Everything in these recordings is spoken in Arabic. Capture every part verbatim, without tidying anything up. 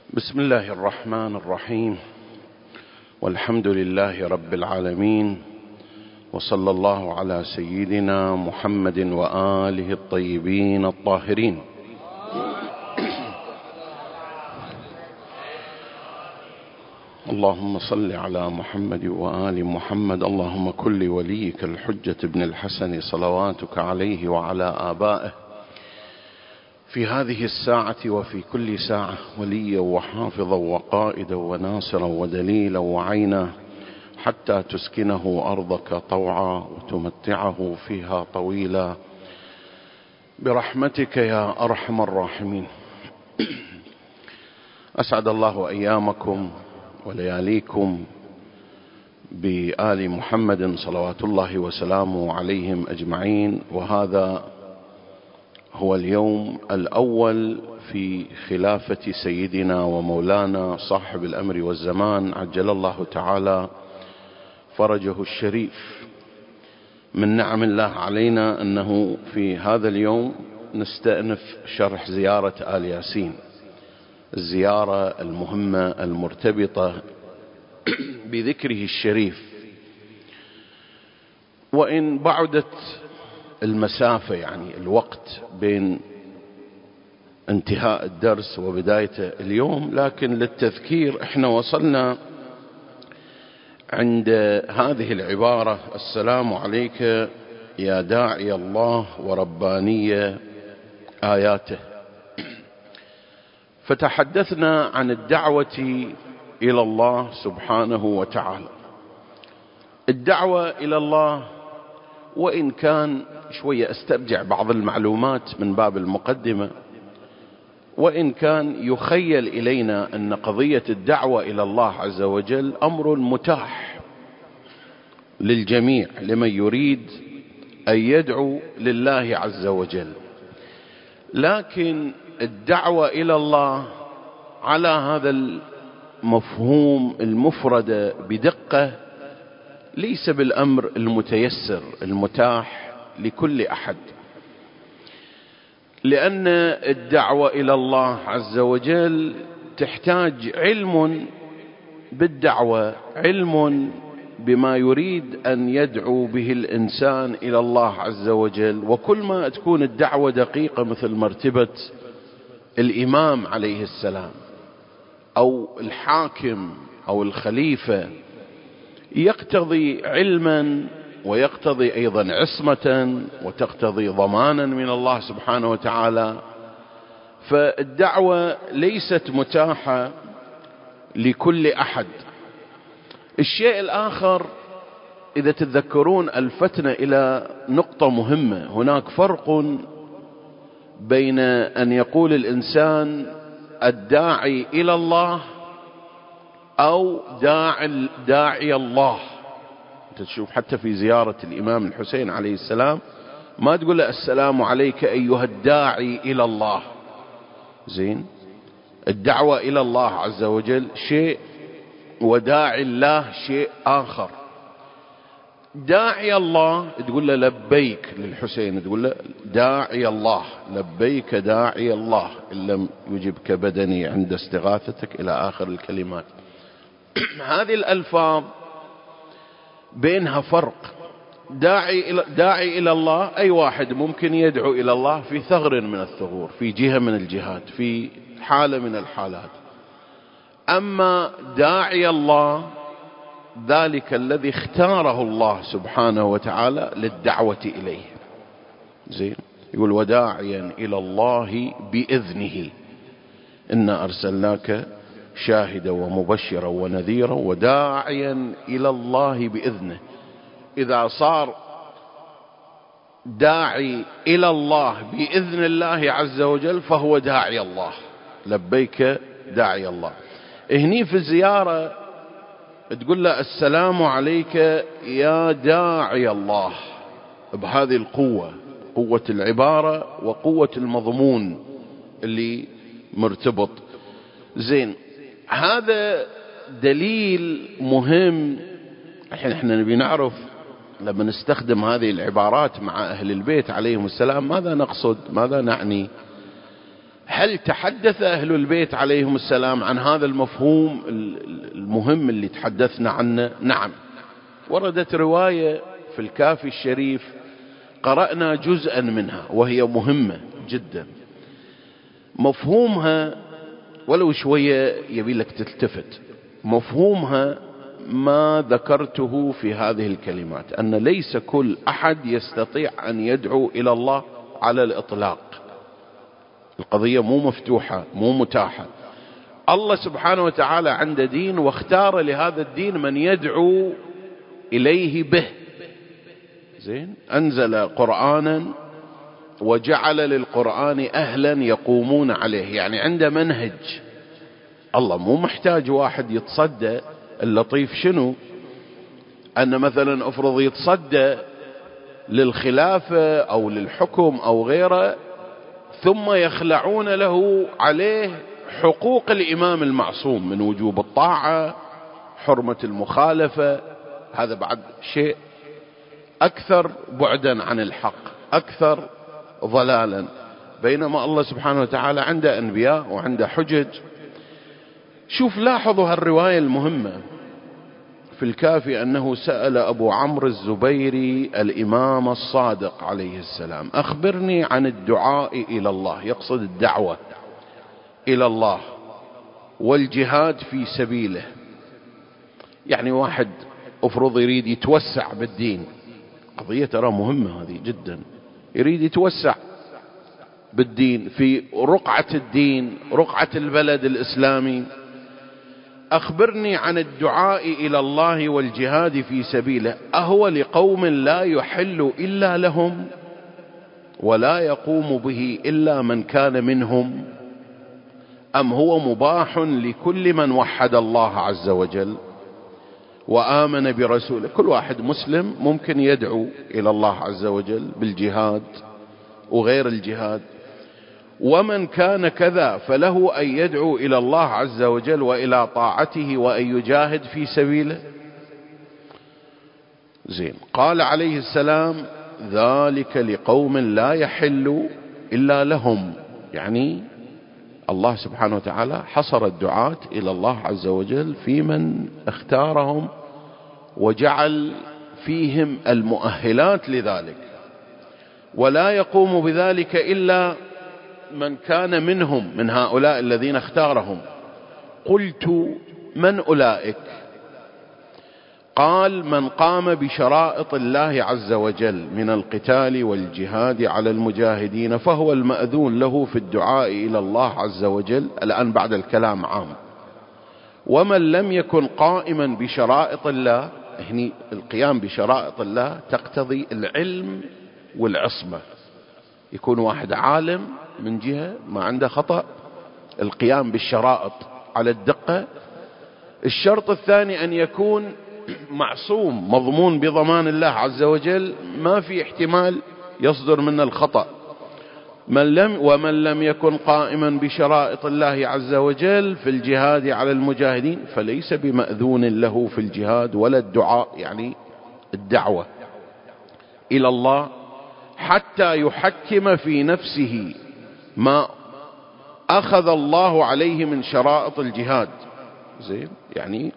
بسم الله الرحمن الرحيم، والحمد لله رب العالمين، وصلى الله على سيدنا محمد وآله الطيبين الطاهرين. اللهم صل على محمد وآل محمد. اللهم كن لوليك الحجة ابن الحسن صلواتك عليه وعلى آبائه في هذه الساعة وفي كل ساعة وليا وحافظا وقائدا وناصرا ودليلا وعينا، حتى تسكنه أرضك طوعا وتمتعه فيها طويلا برحمتك يا أرحم الراحمين. أسعد الله أيامكم ولياليكم بآل محمد صلوات الله وسلامه عليهم أجمعين. وهذا هو اليوم الأول في خلافة سيدنا ومولانا صاحب الأمر والزمان عجل الله تعالى فرجه الشريف. من نعم الله علينا أنه في هذا اليوم نستأنف شرح زيارة آل ياسين، الزيارة المهمة المرتبطة بذكره الشريف. وإن بعدت المسافة، يعني الوقت بين انتهاء الدرس وبداية اليوم، لكن للتذكير احنا وصلنا عند هذه العبارة: السلام عليك يا داعي الله ورباني آياته. فتحدثنا عن الدعوة إلى الله سبحانه وتعالى. الدعوة إلى الله، وإن كان شوية استرجع بعض المعلومات من باب المقدمة، وإن كان يخيل إلينا أن قضية الدعوة إلى الله عز وجل أمر متاح للجميع لمن يريد أن يدعو لله عز وجل، لكن الدعوة إلى الله على هذا المفهوم المفرد بدقة ليس بالأمر المتيسر المتاح لكل أحد، لأن الدعوة إلى الله عز وجل تحتاج علم بالدعوة، علم بما يريد أن يدعو به الإنسان إلى الله عز وجل. وكل ما تكون الدعوة دقيقة مثل مرتبة الإمام عليه السلام أو الحاكم أو الخليفة، يقتضي علما ويقتضي أيضا عصمة وتقتضي ضمانا من الله سبحانه وتعالى. فالدعوة ليست متاحة لكل أحد. الشيء الآخر، إذا تتذكرون الفتنا إلى نقطة مهمة، هناك فرق بين أن يقول الإنسان الداعي إلى الله أو داعي, داعي الله. تشوف حتى في زيارة الإمام الحسين عليه السلام ما تقول له السلام عليك أيها الداعي إلى الله. زين، الدعوة إلى الله عز وجل شيء، وداعي الله شيء آخر. داعي الله تقول له لبيك للحسين، تقول له داعي الله، لبيك داعي الله إن لم يجبك بدني عند استغاثتك إلى آخر الكلمات. هذه الألفاظ بينها فرق. داعي إلى, داعي إلى الله أي واحد ممكن يدعو إلى الله في ثغر من الثغور، في جهة من الجهات، في حالة من الحالات. أما داعي الله ذلك الذي اختاره الله سبحانه وتعالى للدعوة إليه. زين، يقول وداعيا إلى الله بإذنه إنا أرسلناك شاهدا ومبشرا ونذيرا وداعيا إلى الله بإذنه. إذا صار داعي إلى الله بإذن الله عز وجل فهو داعي الله. لبيك داعي الله. هني في الزيارة تقول له السلام عليك يا داعي الله، بهذه القوة، قوة العبارة وقوة المضمون اللي مرتبط. زين، هذا دليل مهم. الحين احنا نبي نعرف لما نستخدم هذه العبارات مع أهل البيت عليهم السلام ماذا نقصد، ماذا نعني. هل تحدث أهل البيت عليهم السلام عن هذا المفهوم المهم اللي تحدثنا عنه؟ نعم. وردت رواية في الكافي الشريف قرأنا جزءا منها وهي مهمة جدا، مفهومها ولو شوية يبي لك تلتفت. مفهومها ما ذكرته في هذه الكلمات، أن ليس كل أحد يستطيع أن يدعو إلى الله على الإطلاق. القضية مو مفتوحة، مو متاحة. الله سبحانه وتعالى عنده دين، واختار لهذا الدين من يدعو إليه به. زين، أنزل قرآنا وجعل للقرآن أهلا يقومون عليه، يعني عنده منهج. الله مو محتاج واحد يتصدى. اللطيف شنو؟ أن مثلا أفرض يتصدى للخلافة أو للحكم أو غيره، ثم يخلعون له عليه حقوق الإمام المعصوم من وجوب الطاعة، حرمة المخالفة. هذا بعد شيء أكثر بعدا عن الحق، أكثر ضلالا. بينما الله سبحانه وتعالى عنده أنبياء وعنده حجج. شوف، لاحظوا هالرواية المهمة في الكافي، أنه سأل أبو عمرو الزبيري الإمام الصادق عليه السلام: أخبرني عن الدعاء إلى الله، يقصد الدعوة إلى الله والجهاد في سبيله. يعني واحد أفرض يريد يتوسع بالدين، قضية ترى مهمة هذه جدا، يريد يتوسع بالدين في رقعة الدين، رقعة البلد الإسلامي. أخبرني عن الدعاء إلى الله والجهاد في سبيله، أهو لقوم لا يحل إلا لهم ولا يقوم به إلا من كان منهم، أم هو مباح لكل من وحد الله عز وجل وآمن برسوله؟ كل واحد مسلم ممكن يدعو إلى الله عز وجل بالجهاد وغير الجهاد. ومن كان كذا فله أن يدعو إلى الله عز وجل وإلى طاعته وأن يجاهد في سبيله. زين، قال عليه السلام: ذلك لقوم لا يحل إلا لهم. يعني الله سبحانه وتعالى حصر الدعاة إلى الله عز وجل في من اختارهم وجعل فيهم المؤهلات لذلك، ولا يقوم بذلك إلا من كان منهم، من هؤلاء الذين اختارهم. قلت: من أولئك؟ قال: من قام بشرائط الله عز وجل من القتال والجهاد على المجاهدين فهو المأذون له في الدعاء إلى الله عز وجل. الآن بعد الكلام عام. ومن لم يكن قائما بشرائط الله، هني القيام بشرائط الله تقتضي العلم والعصمة، يكون واحد عالم من جهة ما عنده خطأ، القيام بالشرائط على الدقة. الشرط الثاني أن يكون معصوم، مضمون بضمان الله عز وجل، ما في احتمال يصدر منه الخطأ. من لم ومن لم يكن قائما بشرائط الله عز وجل في الجهاد على المجاهدين فليس بمأذون له في الجهاد ولا الدعاء، يعني الدعوة إلى الله، حتى يحكم في نفسه ما أخذ الله عليه من شرائط الجهاد. زين، يعني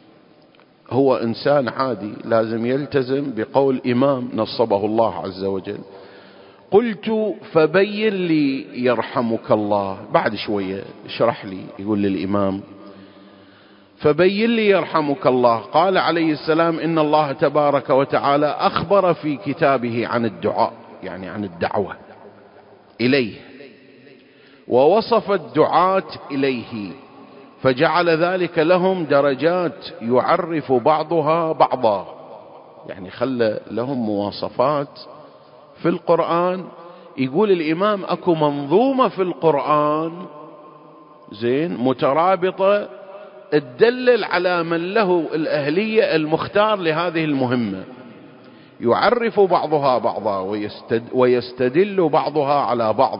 هو إنسان عادي لازم يلتزم بقول إمام نصبه الله عز وجل. قلت: فبين لي يرحمك الله. بعد شوية اشرح لي، يقول للإمام: فبين لي يرحمك الله. قال عليه السلام: إن الله تبارك وتعالى أخبر في كتابه عن الدعاء، يعني عن الدعوة إليه، ووصف الدعاة إليه، فجعل ذلك لهم درجات يعرف بعضها بعضا. يعني خلى لهم مواصفات في القرآن. يقول الإمام: أكو منظومة في القرآن زين مترابطة تدلل على من له الأهلية المختار لهذه المهمة، يعرف بعضها بعضا ويستدل بعضها على بعض.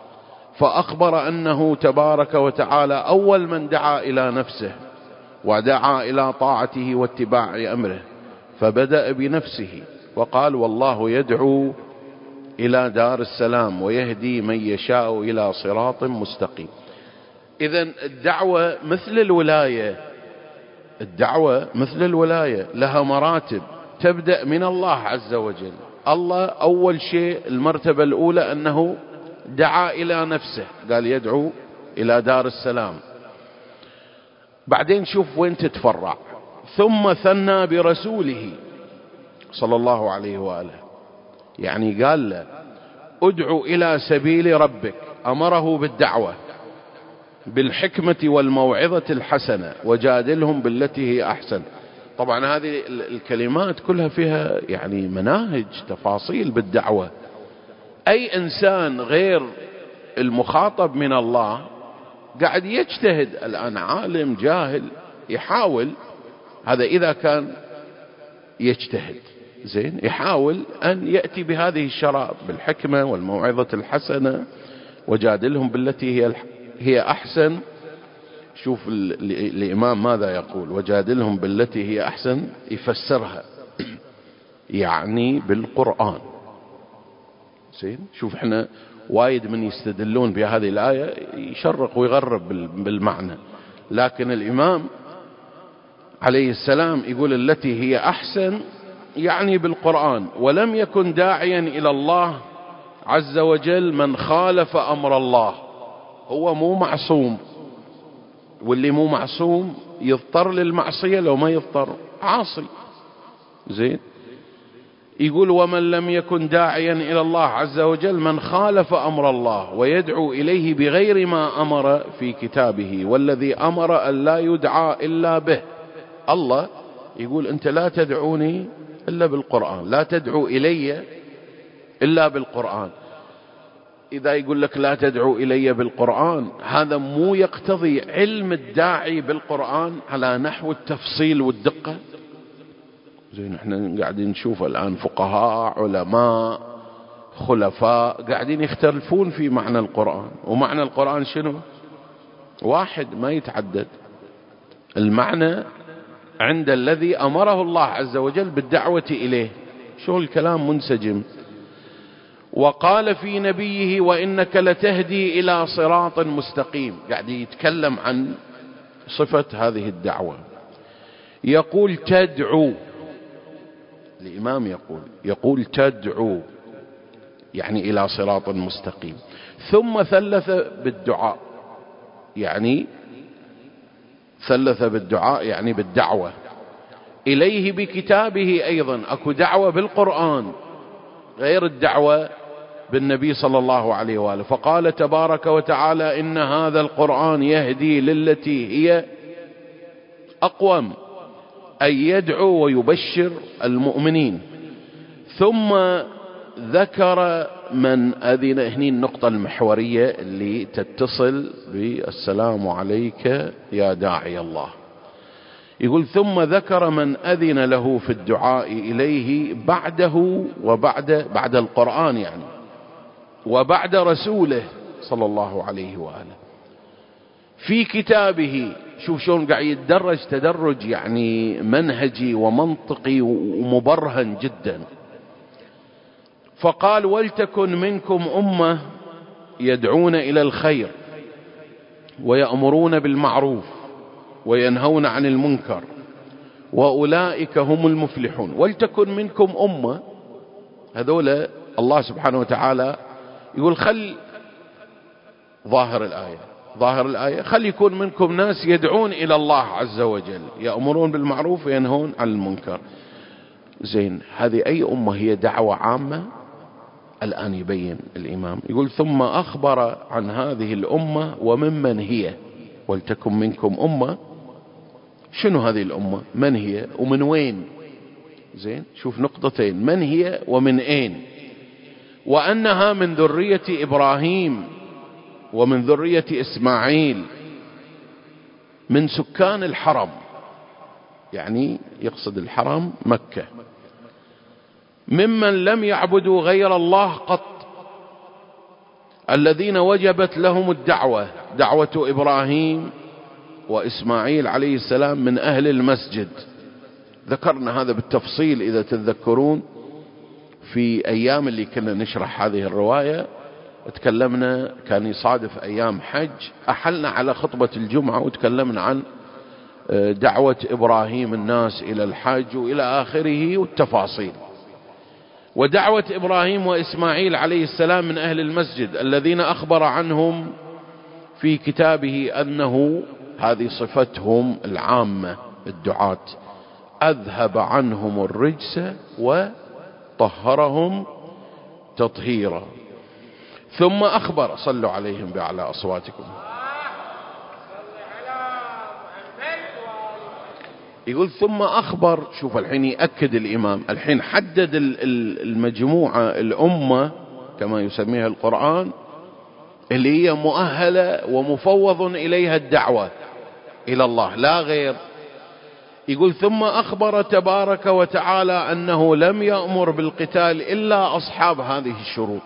فأخبر أنه تبارك وتعالى أول من دعا إلى نفسه ودعا إلى طاعته واتباع أمره، فبدأ بنفسه وقال: والله يدعو إلى دار السلام ويهدي من يشاء إلى صراط مستقيم. إذن الدعوة مثل الولاية، الدعوة مثل الولاية لها مراتب تبدأ من الله عز وجل. الله أول شيء المرتبة الأولى أنه دعا إلى نفسه، قال يدعو إلى دار السلام. بعدين شوف وين تتفرع، ثم ثنى برسوله صلى الله عليه وآله، يعني قال له ادعو إلى سبيل ربك، أمره بالدعوة بالحكمة والموعظة الحسنة وجادلهم بالتي هي أحسن. طبعا هذه الكلمات كلها فيها يعني مناهج تفاصيل بالدعوة. أي إنسان غير المخاطب من الله قاعد يجتهد الآن، عالم جاهل يحاول، هذا إذا كان يجتهد زين، يحاول أن يأتي بهذه الشرائط بالحكمة والموعظة الحسنة وجادلهم بالتي هي هي أحسن. شوف الإمام ماذا يقول، وجادلهم بالتي هي أحسن، يفسرها يعني بالقرآن. زين، شوف احنا وايد من يستدلون بهذه الآية يشرق ويغرب بالمعنى، لكن الإمام عليه السلام يقول التي هي أحسن يعني بالقرآن. ولم يكن داعيا إلى الله عز وجل من خالف أمر الله. هو مو معصوم، واللي مو معصوم يضطر للمعصية، لو ما يضطر عاصي. زين، يقول ومن لم يكن داعيا إلى الله عز وجل من خالف أمر الله ويدعو إليه بغير ما أمر في كتابه، والذي أمر أن لا يدعى إلا به. الله يقول أنت لا تدعوني إلا بالقرآن، لا تدعو إلي إلا بالقرآن. إذا يقول لك لا تدعو إلي بالقرآن، هذا مو يقتضي علم الداعي بالقرآن على نحو التفصيل والدقة. زين، احنا قاعدين نشوف الآن فقهاء علماء خلفاء قاعدين يختلفون في معنى القرآن، ومعنى القرآن شنو؟ واحد ما يتعدد. المعنى عند الذي أمره الله عز وجل بالدعوة إليه. شو الكلام منسجم. وقال في نبيه وإنك لتهدي إلى صراط مستقيم، قاعد يتكلم عن صفة هذه الدعوة. يقول تدعو، الإمام يقول يقول تدعو يعني إلى صراط مستقيم. ثم ثلث بالدعاء، يعني ثلث بالدعاء يعني بالدعوة إليه بكتابه. أيضا أكو دعوة بالقرآن غير الدعوة بالنبي صلى الله عليه وآله. فقال تبارك وتعالى إن هذا القرآن يهدي للتي هي أقوم، أي يدعو ويبشر المؤمنين. ثم ذكر من أذن، هني النقطة المحورية اللي تتصل بالسلام عليك يا داعي الله. يقول ثم ذكر من أذن له في الدعاء إليه بعده وبعد بعد القرآن يعني، وبعد رسوله صلى الله عليه وآله في كتابه. شوف شلون قاعد يتدرج تدرج يعني منهجي ومنطقي ومبرهن جدا. فقال ولتكن منكم أمة يدعون إلى الخير ويأمرون بالمعروف وينهون عن المنكر وأولئك هم المفلحون. ولتكن منكم أمة، هذول الله سبحانه وتعالى يقول خل ظاهر الآية ظاهر الآية خل يكون منكم ناس يدعون إلى الله عز وجل يأمرون بالمعروف وينهون عن المنكر. زين، هذه أي أمة؟ هي دعوة عامة. الآن يبين الإمام يقول ثم أخبر عن هذه الأمة وممن هي. ولتكن منكم أمة، شنو هذه الأمة؟ من هي ومن وين؟ زين، شوف نقطتين، من هي ومن أين. وأنها من ذرية إبراهيم ومن ذرية إسماعيل من سكان الحرم، يعني يقصد الحرم مكة، ممن لم يعبدوا غير الله قط، الذين وجبت لهم الدعوة، دعوة إبراهيم وإسماعيل عليه السلام من أهل المسجد. ذكرنا هذا بالتفصيل إذا تذكرون في أيام اللي كنا نشرح هذه الرواية تكلمنا، كان يصادف أيام حج، أحلنا على خطبة الجمعة وتكلمنا عن دعوة إبراهيم الناس إلى الحج وإلى آخره والتفاصيل. ودعوة إبراهيم وإسماعيل عليه السلام من أهل المسجد الذين أخبر عنهم في كتابه أنه هذه صفتهم العامة الدعاة، أذهب عنهم الرجس وطهرهم تطهيرا. ثم أخبر، صلوا عليهم بأعلى أصواتكم، يقول ثم أخبر. شوف الحين يأكد الإمام، الحين حدد المجموعة الأمة كما يسميها القرآن اللي هي مؤهلة ومفوض إليها الدعوة إلى الله لا غير. يقول ثم أخبر تبارك وتعالى أنه لم يأمر بالقتال إلا أصحاب هذه الشروط: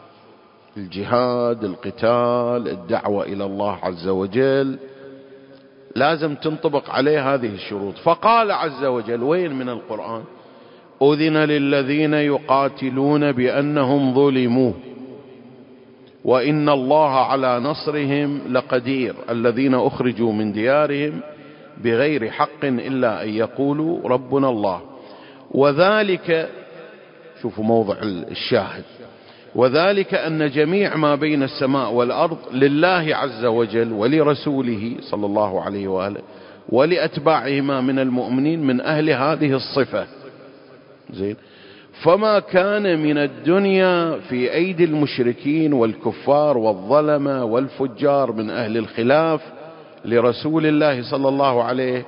الجهاد، القتال، الدعوة إلى الله عز وجل، لازم تنطبق عليه هذه الشروط. فقال عز وجل، وين من القرآن؟ أذن للذين يقاتلون بأنهم ظلموا وإن الله على نصرهم لقدير الذين أخرجوا من ديارهم بغير حق إلا أن يقولوا ربنا الله. وذلك، شوفوا موضع الشاهد، وذلك أن جميع ما بين السماء والأرض لله عز وجل ولرسوله صلى الله عليه وآله ولأتباعهما من المؤمنين من أهل هذه الصفة. زين. فما كان من الدنيا في أيدي المشركين والكفار والظلمة والفجار من أهل الخلاف لرسول الله صلى الله عليه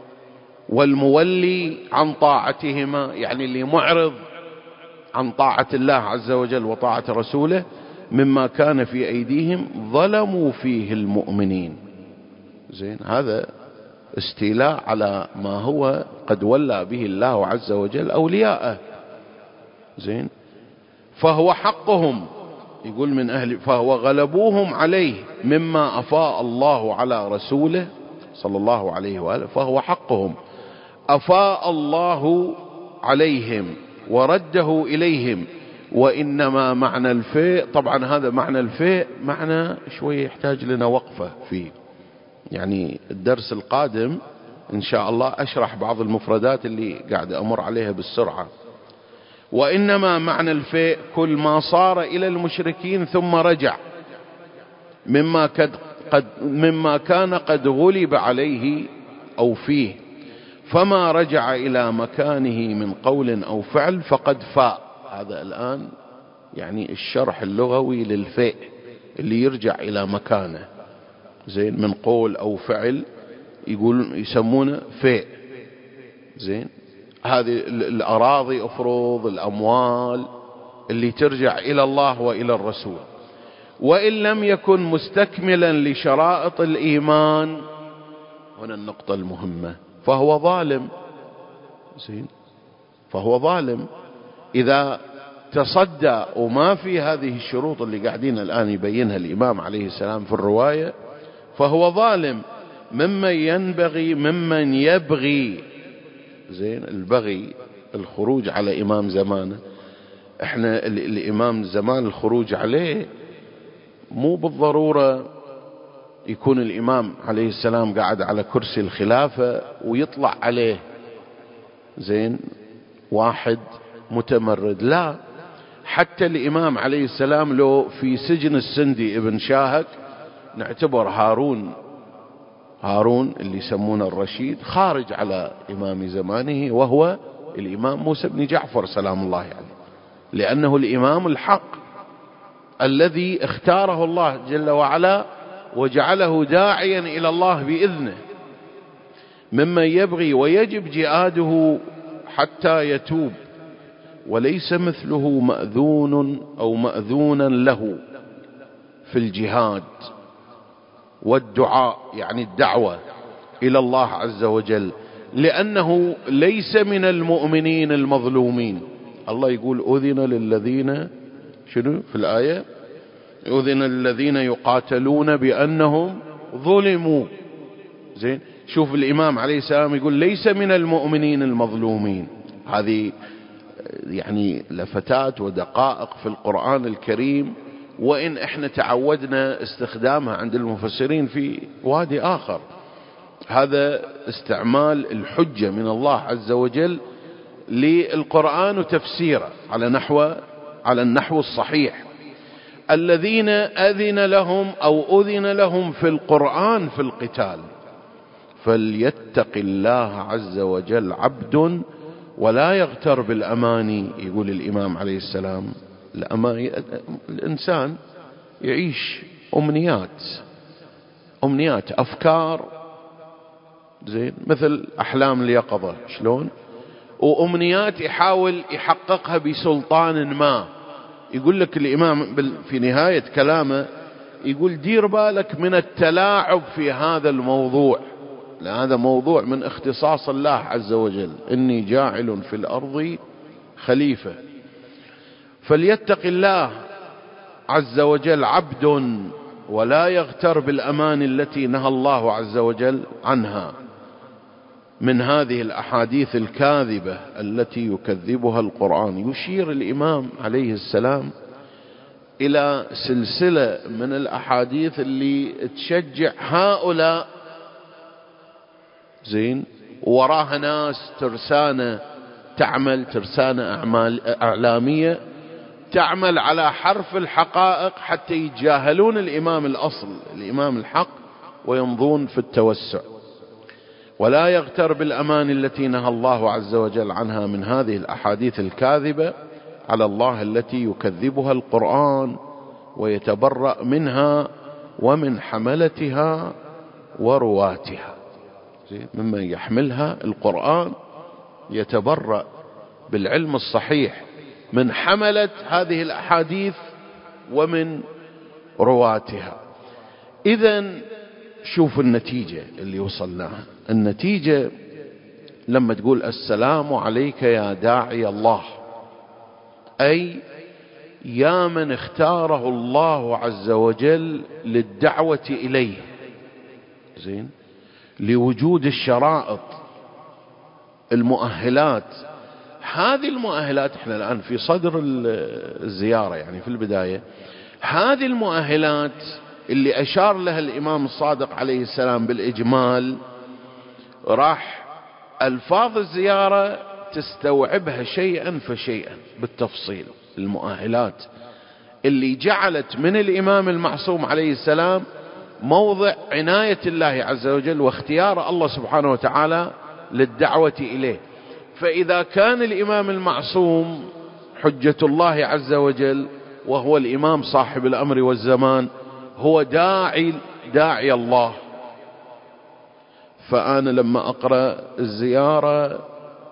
والمولي عن طاعتهما، يعني اللي معرض عن طاعة الله عز وجل وطاعة رسوله، مما كان في أيديهم ظلموا فيه المؤمنين. زين. هذا استيلاء على ما هو قد ولى به الله عز وجل أولياءه. زين. فهو حقهم، يقول من أهل، فهو غلبوهم عليه مما أفاء الله على رسوله صلى الله عليه وآله، فهو حقهم، أفاء الله عليهم ورده إليهم. وإنما معنى الفيء، طبعا هذا معنى الفيء معنى شوية يحتاج لنا وقفة فيه، يعني الدرس القادم إن شاء الله أشرح بعض المفردات اللي قاعد أمر عليها بالسرعة. وإنما معنى الفيء كل ما صار إلى المشركين ثم رجع مما, قد قد مما كان قد غلب عليه أو فيه، فما رجع إلى مكانه من قول أو فعل فقد فاء. هذا الآن يعني الشرح اللغوي للفيء، اللي يرجع إلى مكانه، زين، من قول أو فعل يقول يسمونه فيء. زين. هذه الأراضي أفرض الأموال اللي ترجع إلى الله وإلى الرسول. وإن لم يكن مستكملا لشرائط الإيمان، هنا النقطة المهمة، فهو ظالم. زين. فهو ظالم إذا تصدى وما في هذه الشروط اللي قاعدين الآن يبينها الإمام عليه السلام في الرواية، فهو ظالم ممن ينبغي ممن يبغي. زين. البغي الخروج على إمام زمانه. احنا الإمام زمان الخروج عليه مو بالضرورة يكون الإمام عليه السلام قاعد على كرسي الخلافة ويطلع عليه زين واحد متمرد، لا، حتى الإمام عليه السلام لو في سجن السندي ابن شاهك، نعتبر هارون هارون اللي يسمونه الرشيد خارج على إمام زمانه، وهو الإمام موسى بن جعفر سلام الله عليه، يعني لأنه الإمام الحق الذي اختاره الله جل وعلا وجعله داعيا إلى الله بإذنه، ممن يبغي ويجب جهاده حتى يتوب، وليس مثله مأذون أو مأذونا له في الجهاد والدعاء، يعني الدعوة إلى الله عز وجل، لأنه ليس من المؤمنين المظلومين. الله يقول أذن للذين، شنو في الآية؟ أذن للذين يقاتلون بأنهم ظلموا. زين. شوف الإمام عليه السلام يقول ليس من المؤمنين المظلومين، هذه يعني لفتات ودقائق في القرآن الكريم، وإن احنا تعودنا استخدامها عند المفسرين في وادي آخر. هذا استعمال الحجة من الله عز وجل للقرآن وتفسيره على نحو على النحو الصحيح. الذين أذن لهم أو أذن لهم في القرآن في القتال فليتق الله عز وجل عبد ولا يغتر بالأماني. يقول الإمام عليه السلام الإنسان يعيش أمنيات أمنيات أفكار زين مثل أحلام اليقظة شلون، وأمنيات يحاول يحققها بسلطان ما. يقول لك الإمام في نهاية كلامه يقول دير بالك من التلاعب في هذا الموضوع، لأن هذا موضوع من اختصاص الله عز وجل، إني جاعل في الأرض خليفة. فليتق الله عز وجل عبد ولا يغتر بالأمان التي نهى الله عز وجل عنها من هذه الأحاديث الكاذبة التي يكذبها القرآن. يشير الإمام عليه السلام إلى سلسلة من الأحاديث اللي تشجع هؤلاء زين، وراها ناس ترسانة تعمل ترسانة أعمال إعلامية تعمل على حرف الحقائق حتى يتجاهلون الإمام الأصل الإمام الحق ويمضون في التوسع. ولا يغتر بالأمان التي نهى الله عز وجل عنها من هذه الأحاديث الكاذبة على الله التي يكذبها القرآن ويتبرأ منها ومن حملتها ورواتها. ممن يحملها القرآن يتبرأ بالعلم الصحيح من حملة هذه الأحاديث ومن رواتها. إذن شوف النتيجة اللي وصلناها. النتيجة لما تقول السلام عليك يا داعي الله، أي يا من اختاره الله عز وجل للدعوة إليه زين، لوجود الشرائط المؤهلات. هذه المؤهلات احنا الآن في صدر الزيارة يعني في البداية، هذه المؤهلات اللي أشار لها الإمام الصادق عليه السلام بالإجمال راح ألفاظ الزيارة تستوعبها شيئا فشيئا بالتفصيل. المؤهلات اللي جعلت من الإمام المعصوم عليه السلام موضع عناية الله عز وجل واختيار الله سبحانه وتعالى للدعوة إليه. فإذا كان الإمام المعصوم حجة الله عز وجل وهو الإمام صاحب الأمر والزمان هو داعي داعي الله، فأنا لما أقرأ الزيارة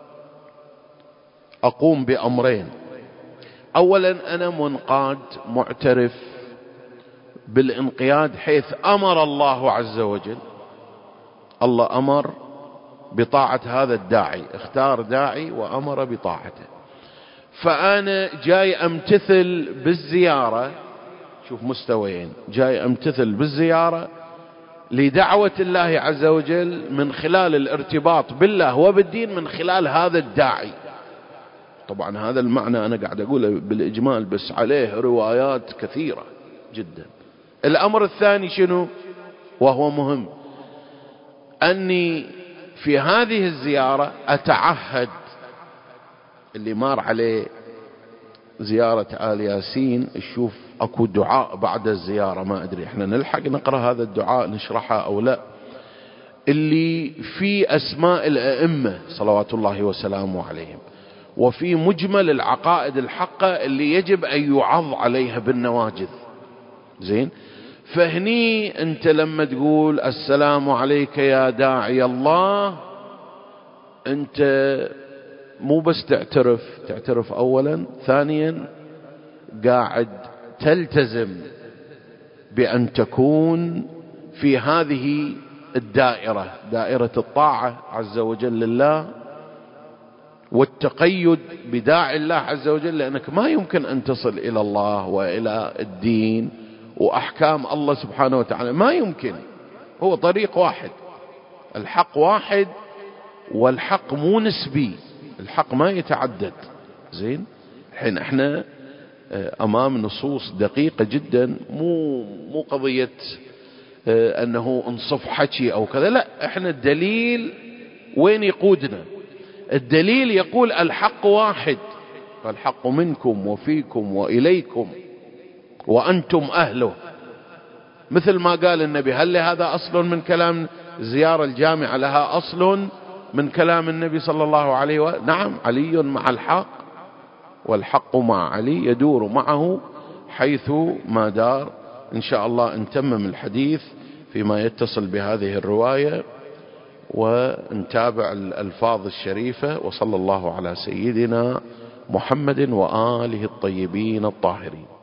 أقوم بأمرين. أولا أنا منقاد معترف بالانقياد حيث أمر الله عز وجل، الله أمر بطاعة هذا الداعي، اختار داعي وأمر بطاعته، فأنا جاي أمتثل بالزيارة. شوف مستويين، جاي أمتثل بالزيارة لدعوة الله عز وجل من خلال الارتباط بالله وبالدين من خلال هذا الداعي. طبعا هذا المعنى أنا قاعد أقوله بالإجمال بس عليه روايات كثيرة جدا. الأمر الثاني شنو وهو مهم، أني في هذه الزيارة أتعهد، اللي مار عليه زيارة آل ياسين يشوف أكو دعاء بعد الزيارة، ما أدري إحنا نلحق نقرأ هذا الدعاء نشرحه أو لا، اللي في أسماء الأئمة صلوات الله وسلامه عليهم وفي مجمل العقائد الحقة اللي يجب أن يعض عليها بالنواجذ زين. فهني أنت لما تقول السلام عليك يا داعي الله، أنت مو بس تعترف تعترف أولا، ثانيا قاعد تلتزم بأن تكون في هذه الدائرة، دائرة الطاعة عز وجل لله والتقيد بداعي الله عز وجل، لأنك ما يمكن أن تصل إلى الله وإلى الدين وأحكام الله سبحانه وتعالى، ما يمكن. هو طريق واحد، الحق واحد، والحق مو نسبي، الحق ما يتعدد زين. الحين احنا امام نصوص دقيقة جدا، مو مو قضية انه انصف حكي او كذا، لا، احنا الدليل وين يقودنا؟ الدليل يقول الحق واحد، فالحق منكم وفيكم وإليكم وأنتم أهله، مثل ما قال النبي. هل لهذا أصل من كلام زيارة الجامعة؟ لها أصل من كلام النبي صلى الله عليه وسلم. نعم، علي مع الحق والحق مع علي يدور معه حيث ما دار. إن شاء الله نتمم الحديث فيما يتصل بهذه الرواية ونتابع الألفاظ الشريفة. وصلى الله على سيدنا محمد وآله الطيبين الطاهرين.